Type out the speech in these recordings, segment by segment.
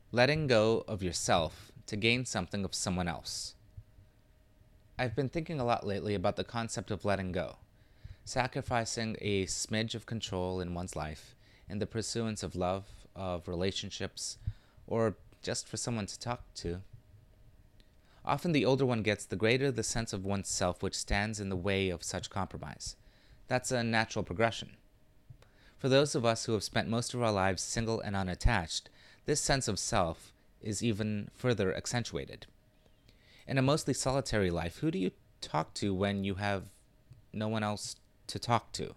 Letting go of yourself to gain something of someone else. I've been thinking a lot lately about the concept of letting go, sacrificing a smidge of control in one's life in the pursuance of love, of relationships, or just for someone to talk to. Often the older one gets, the greater the sense of oneself which stands in the way of such compromise. That's a natural progression. For those of us who have spent most of our lives single and unattached, this sense of self is even further accentuated. In a mostly solitary life, who do you talk to when you have no one else to talk to?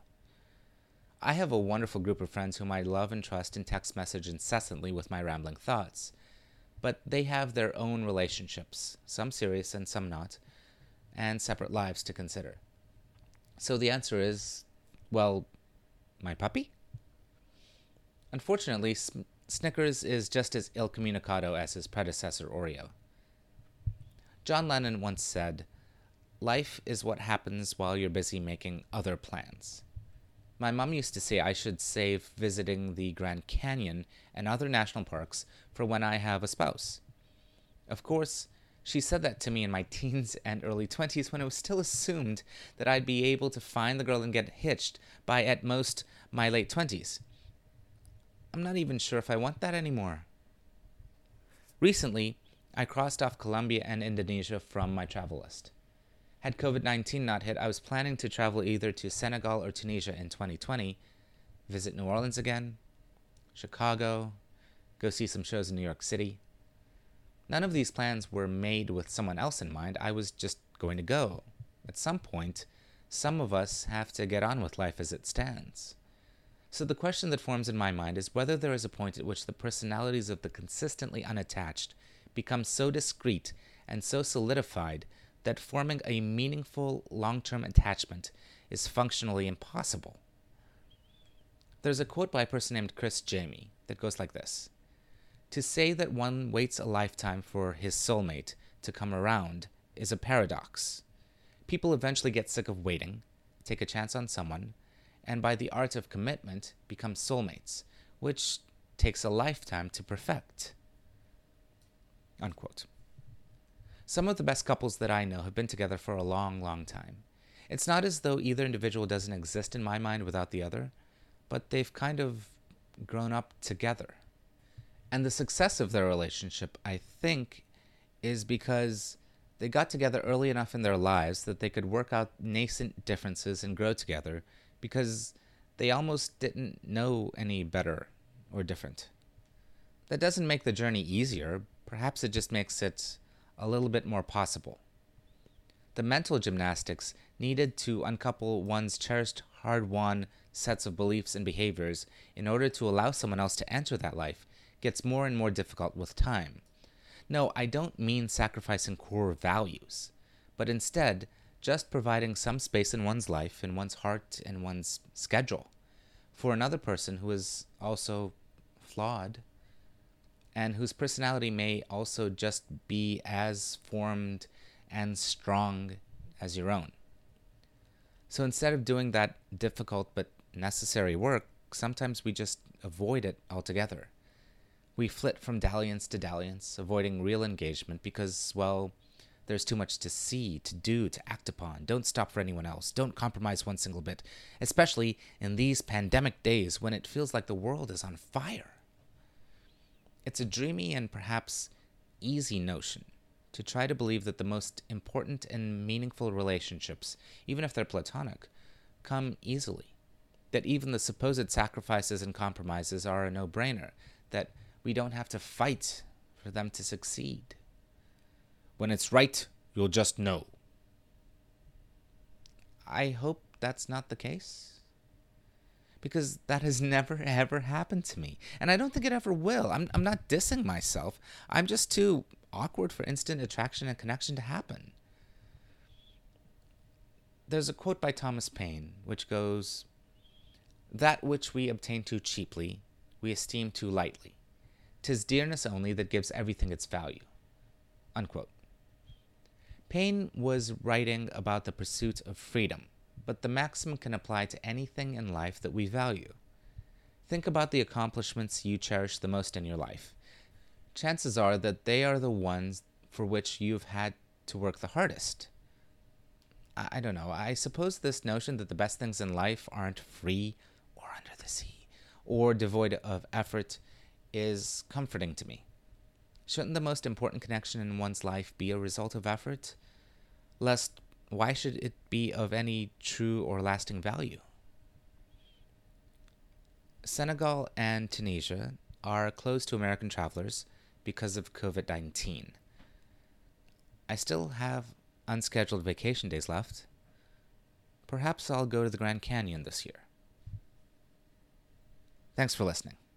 I have a wonderful group of friends whom I love and trust and text message incessantly with my rambling thoughts. But they have their own relationships, some serious and some not, and separate lives to consider. So the answer is, well, my puppy? Unfortunately, Snickers is just as incommunicado as his predecessor Oreo. John Lennon once said, "Life is what happens while you're busy making other plans." My mom used to say I should save visiting the Grand Canyon and other national parks for when I have a spouse. Of course, she said that to me in my teens and early 20s when it was still assumed that I'd be able to find the girl and get hitched by at most my late 20s. I'm not even sure if I want that anymore. Recently, I crossed off Colombia and Indonesia from my travel list. Had COVID-19 not hit, I was planning to travel either to Senegal or Tunisia in 2020, visit New Orleans again, Chicago, go see some shows in New York City. None of these plans were made with someone else in mind. I was just going to go. At some point, some of us have to get on with life as it stands. So the question that forms in my mind is whether there is a point at which the personalities of the consistently unattached become so discrete and so solidified that forming a meaningful long-term attachment is functionally impossible. There's a quote by a person named Chris Jamie that goes like this: "To say that one waits a lifetime for his soulmate to come around is a paradox. People eventually get sick of waiting, take a chance on someone, and by the art of commitment become soulmates, which takes a lifetime to perfect." Unquote. Some of the best couples that I know have been together for a long, long time. It's not as though either individual doesn't exist in my mind without the other, but they've kind of grown up together. And the success of their relationship, I think, is because they got together early enough in their lives that they could work out nascent differences and grow together because they almost didn't know any better or different. That doesn't make the journey easier. Perhaps it just makes it a little bit more possible. The mental gymnastics needed to uncouple one's cherished, hard-won sets of beliefs and behaviors in order to allow someone else to enter that life gets more and more difficult with time. No, I don't mean sacrificing core values, but instead just providing some space in one's life, in one's heart, in one's schedule for another person who is also flawed and whose personality may also just be as formed and strong as your own. So instead of doing that difficult but necessary work, sometimes we just avoid it altogether. We flit from dalliance to dalliance, avoiding real engagement because, well, there's too much to see, to do, to act upon. Don't stop for anyone else. Don't compromise one single bit, especially in these pandemic days when it feels like the world is on fire. It's a dreamy and perhaps easy notion to try to believe that the most important and meaningful relationships, even if they're platonic, come easily. That even the supposed sacrifices and compromises are a no-brainer. That we don't have to fight for them to succeed. When it's right, you'll just know. I hope that's not the case, because that has never ever happened to me, and I don't think it ever will. I'm not dissing myself. I'm just too awkward for instant attraction and connection to happen. There's a quote by Thomas Paine which goes, "That which we obtain too cheaply, we esteem too lightly. 'Tis dearness only that gives everything its value." Unquote. Paine was writing about the pursuit of freedom, but the maxim can apply to anything in life that we value. Think about the accomplishments you cherish the most in your life. chances are that they are the ones for which you've had to work the hardest. I don't know. I suppose this notion that the best things in life aren't free or under the sea or devoid of effort is comforting to me. Shouldn't the most important connection in one's life be a result of effort? Lest, why should it be of any true or lasting value? Senegal and Tunisia are closed to American travelers because of COVID-19. I still have unscheduled vacation days left. Perhaps I'll go to the Grand Canyon this year. Thanks for listening.